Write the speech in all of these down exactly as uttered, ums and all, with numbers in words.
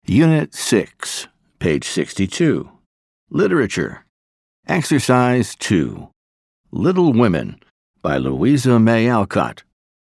Unit six, page sixty-two. Literature. Exercise two. Little Women by Louisa May Alcott.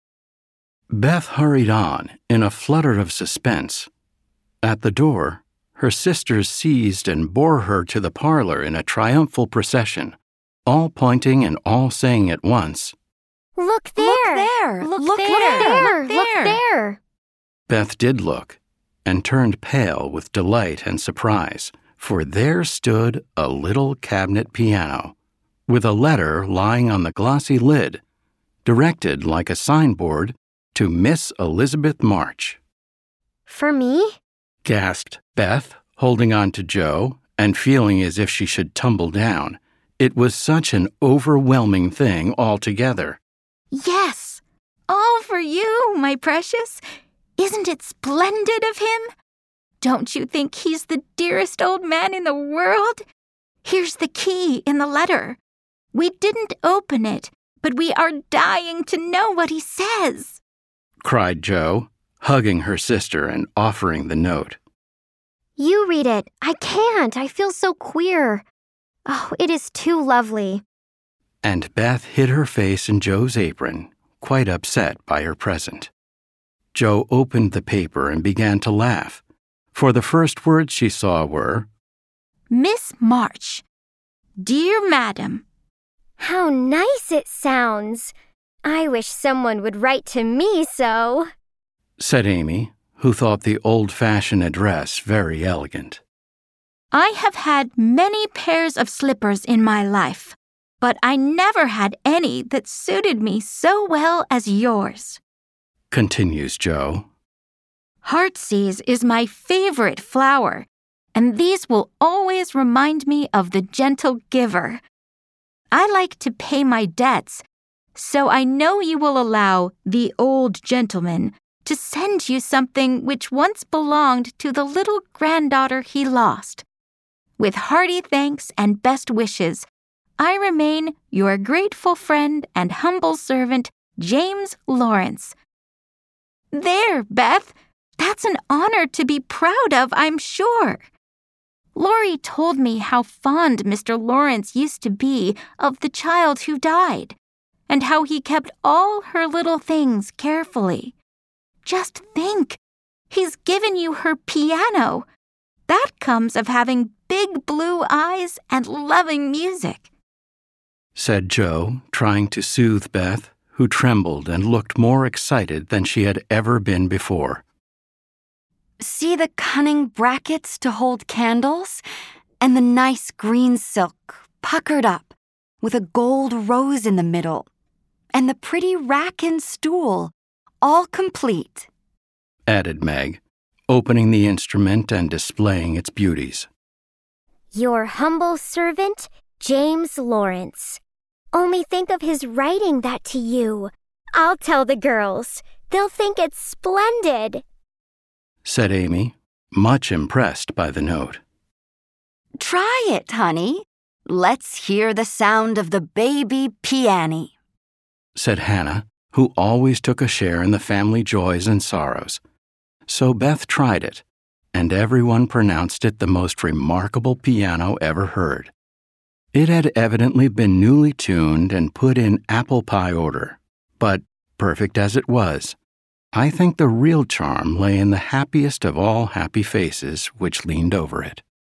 Beth hurried on in a flutter of suspense. At the door, her sisters seized and bore her to the parlor in a triumphal procession, all pointing and all saying at once, Look there! Look there! Look, Look there! there! Look there! Look there! Beth did look, and turned pale with delight and surprise, for there stood a little cabinet piano, with a letter lying on the glossy lid, directed like a signboard to Miss Elizabeth March. For me? Gasped Beth, holding on to Joe and feeling as if she should tumble down. It was such an overwhelming thing altogether. Yes! All for you, my precious. Isn't it splendid of him? Don't you think he's the dearest old man in the world? Here's the key in the letter. We didn't open it, but we are dying to know what he says, cried Joe, hugging her sister and offering the note. You read it. I can't. I feel so queer. Oh, it is too lovely. And Beth hid her face in Joe's apron, quite upset by her present. Joe opened the paper and began to laugh, for the first words she saw were, Miss March, dear Madam. How nice it sounds. I wish someone would write to me so, said Amy, who thought the old-fashioned address very elegant. I have had many pairs of slippers in my life, but I never had any that suited me so well as yours, continues Joe. Heartsease is my favorite flower, and these will always remind me of the gentle giver. I like to pay my debts, so I know you will allow the old gentleman to send you something which once belonged to the little granddaughter he lost. With hearty thanks and best wishes, I remain your grateful friend and humble servant, James Lawrence. There, Beth, that's an honor to be proud of, I'm sure. Laurie told me how fond Mister Lawrence used to be of the child who died, and how he kept all her little things carefully. Just think, he's given you her piano. That comes of having big blue eyes and loving music, said Joe, trying to soothe Beth, who trembled and looked more excited than she had ever been before. See the cunning brackets to hold candles? And the nice green silk, puckered up, with a gold rose in the middle. And the pretty rack and stool, all complete, added Meg, opening the instrument and displaying its beauties. Your humble servant, James Lawrence. Only think of his writing that to you. I'll tell the girls. They'll think it's splendid, said Amy, much impressed by the note. Try it, honey. Let's hear the sound of the baby piano, said Hannah, who always took a share in the family joys and sorrows. So Beth tried it, and everyone pronounced it the most remarkable piano ever heard. It had evidently been newly tuned and put in apple pie order, but, perfect as it was, I think the real charm lay in the happiest of all happy faces which leaned over it.